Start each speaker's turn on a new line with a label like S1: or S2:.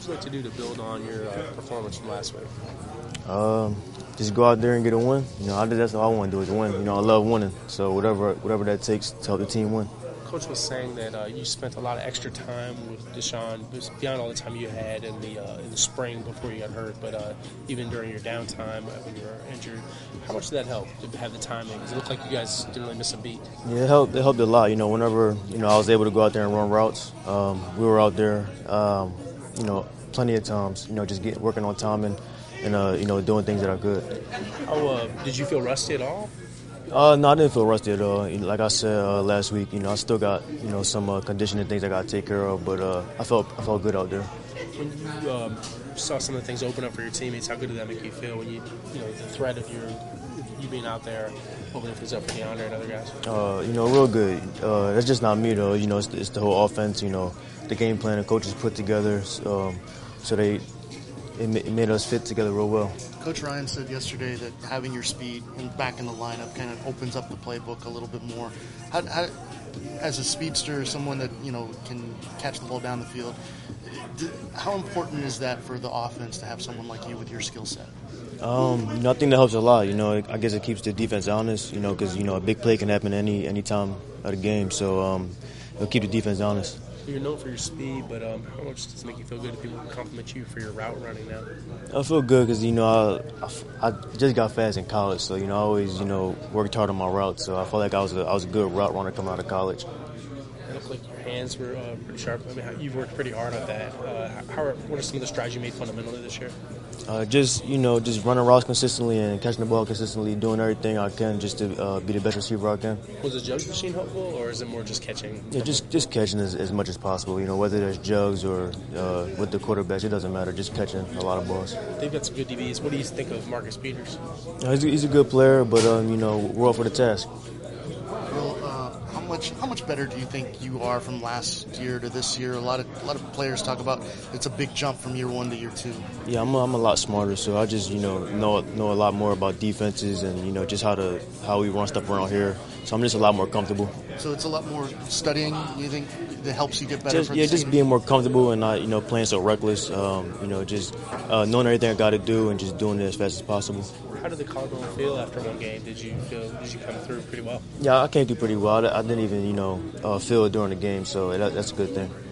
S1: What would you like to do to build on your performance from last week?
S2: Just go out there and get a win. That's all I want to do is win. I love winning. So whatever that takes to help the team win.
S1: Coach was saying that you spent a lot of extra time with Deshaun, beyond all the time you had in the spring before you got hurt, but even during your downtime when you were injured. How much did that help to have the timing? Because it looked like you guys didn't really miss a beat.
S2: Yeah, it helped a lot. Whenever I was able to go out there and run routes, we were out there. Plenty of times. Just working on timing and doing things that are good.
S1: How did you feel rusty at all?
S2: No, I didn't feel rusty at all. Like I said last week, I still got some conditioning things I got to take care of, but I felt good out there.
S1: When you saw some of the things open up for your teammates, how good did that make you feel? When you the threat of you being out there opening things up for DeAndre and other guys.
S2: Real good. That's just not me though. It's the whole offense. The game plan the coaches put together, so it made us fit together real well.
S3: Coach Ryan said yesterday that having your speed and back in the lineup kind of opens up the playbook a little bit more. How, as a speedster, someone that can catch the ball down the field, how important is that for the offense to have someone like you with your skill set?
S2: I think that helps a lot. I guess it keeps the defense honest. Because a big play can happen any time of the game, so it'll keep the defense honest.
S1: You're known for your speed, but how much does it make you feel good if people compliment you for your route running now?
S2: I feel good because I just got fast in college, so I always worked hard on my routes. So I felt like I was a good route runner coming out of college.
S1: It looked like your hands were pretty sharp. I mean, you've worked pretty hard at that. What are some of the strides you made fundamentally this year?
S2: Just running routes consistently and catching the ball consistently, doing everything I can just to be the best receiver I can.
S1: Was the jugs machine helpful, or is it more just catching?
S2: Yeah, just catching as much as possible. Whether there's jugs or with the quarterbacks, it doesn't matter. Just catching a lot of balls.
S1: They've got some good DBs. What do you think of Marcus Peters?
S2: He's a good player, but we're up for the task.
S3: How much better do you think you are from last year to this year? A lot of players talk about it's a big jump from year one to year two.
S2: Yeah, I'm a lot smarter, so I just know a lot more about defenses and just how we run stuff around here. So I'm just a lot more comfortable.
S3: So it's a lot more studying. You think that helps you get better?
S2: Just being more comfortable and not playing so reckless. Just knowing everything I got to do and just doing it as fast as possible.
S1: How did the collarbone feel after one game? Did you come through pretty well?
S2: Yeah, I came through pretty well. I didn't even feel it during the game, so that's a good thing.